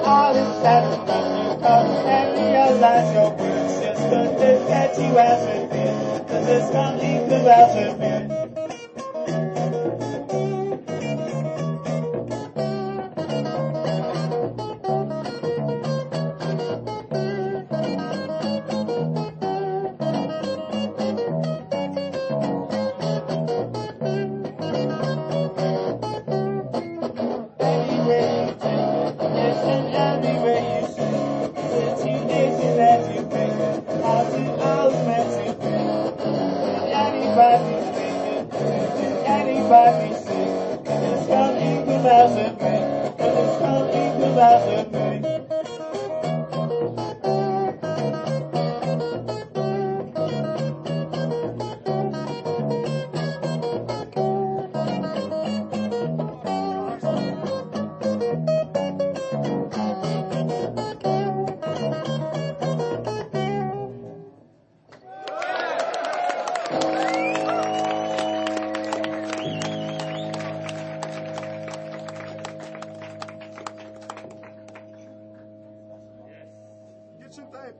all inside of you come and realize your worth. Just the thing that you have to be, 'cause it's something about to be. Anybody sing, it's come equal as a man, it's come equal as a man.